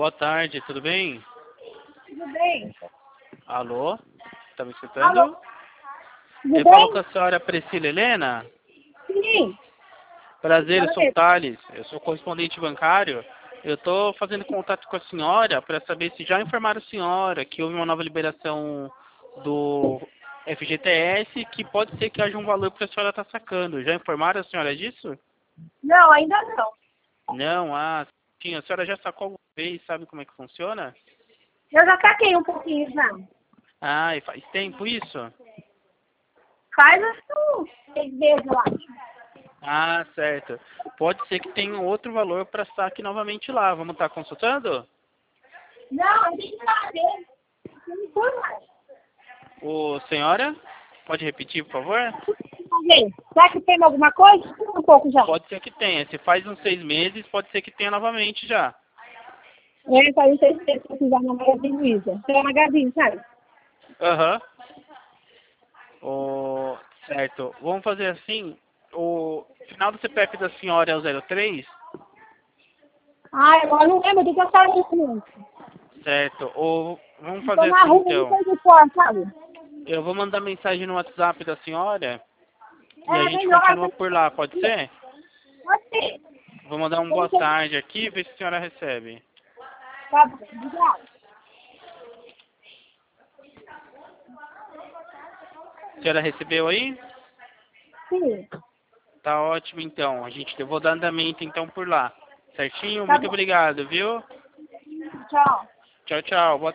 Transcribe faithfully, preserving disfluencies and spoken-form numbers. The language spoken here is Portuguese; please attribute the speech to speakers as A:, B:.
A: Boa tarde, tudo bem?
B: Tudo bem?
A: Alô? Tá me escutando?
B: Alô? Tudo
A: Eu
B: bem?
A: falo com a senhora Priscila Helena.
B: Sim.
A: Prazer, eu
B: Fala
A: sou o
B: mesmo.
A: Thales, eu sou correspondente bancário. Eu estou fazendo contato com a senhora para saber se já informaram a senhora que houve uma nova liberação do F G T S, que pode ser que haja um valor que a senhora está sacando. Já informaram a senhora disso?
B: Não, ainda não.
A: Não, ah, sim, a senhora já sacou alguma vez, sabe como é que funciona?
B: Eu já saquei um pouquinho já.
A: Ah, e faz tempo isso?
B: Faz uns seis meses, eu acho.
A: Ah, certo. Pode ser que tenha um outro valor para saque novamente lá. Vamos estar consultando?
B: Não, a gente fazer. Não foi mais.
A: Ô, senhora, pode repetir, por favor?
B: Fazer. Será que tem alguma coisa? Um pouco já.
A: Pode ser que tenha. Se faz uns seis meses, pode ser que tenha novamente já.
B: É, faz uns seis meses que eu fiz na Magazine Luiza. Tem Magazine, sabe?
A: Aham. Ô, certo. Vamos fazer assim. O final do C P F da senhora é o zero três?
B: Ah, agora não lembro do que eu falei isso mesmo.
A: Certo. Ou vamos
B: Estou
A: fazer
B: na
A: assim
B: rua, não
A: então.
B: sei de cor, sabe?
A: Eu vou mandar mensagem no WhatsApp da senhora e a
B: É,
A: gente
B: melhor.
A: continua por lá, pode ser?
B: Pode ser.
A: Vou mandar um
B: Tem
A: boa
B: que...
A: tarde aqui, ver se a senhora recebe.
B: Tá bom, obrigada.
A: A senhora recebeu aí?
B: Sim,
A: Tá ótimo então. A gente, eu vou dar andamento então por lá. Certinho?
B: tá
A: Muito
B: bom.
A: obrigado, viu?
B: Tchau.
A: Tchau, tchau. Boa